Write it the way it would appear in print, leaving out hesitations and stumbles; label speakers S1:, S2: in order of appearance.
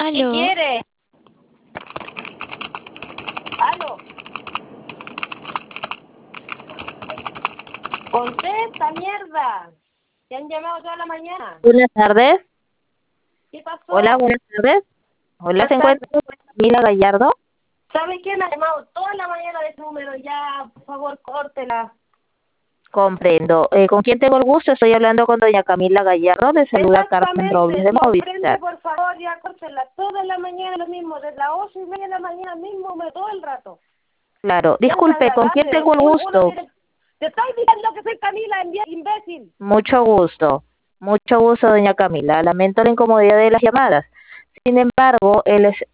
S1: ¿Qué
S2: Aló,
S1: quiere? ¿Aló? Contesta, mierda. Te han llamado toda la mañana.
S3: Buenas tardes.
S1: ¿Qué pasó?
S3: Hola, buenas tardes. Hola,
S1: Buenas
S3: ¿se
S1: tardes.
S3: encuentra Camila Gallardo?
S1: ¿Sabe quién me ha llamado toda la mañana de ese número? Ya, por favor, córtela.
S3: Comprendo. ¿Con quién tengo el gusto? Estoy hablando con doña Camila Gallardo. Le saluda Carmen Robles
S1: Exactamente.
S3: de
S1: Comprende,
S3: Movistar.
S1: por favor, ya córtela. Toda la mañana lo mismo. Desde las 8:30 de la mañana mismo, todo el rato.
S3: Claro.
S1: Ya es
S3: Disculpe, ¿con quién
S1: agradable.
S3: tengo el
S1: Uno
S3: gusto?
S1: tiene... Te estoy diciendo que soy Camila, imbécil.
S3: Mucho gusto. Mucho gusto, doña Camila. Lamento la incomodidad de las llamadas. Sin embargo,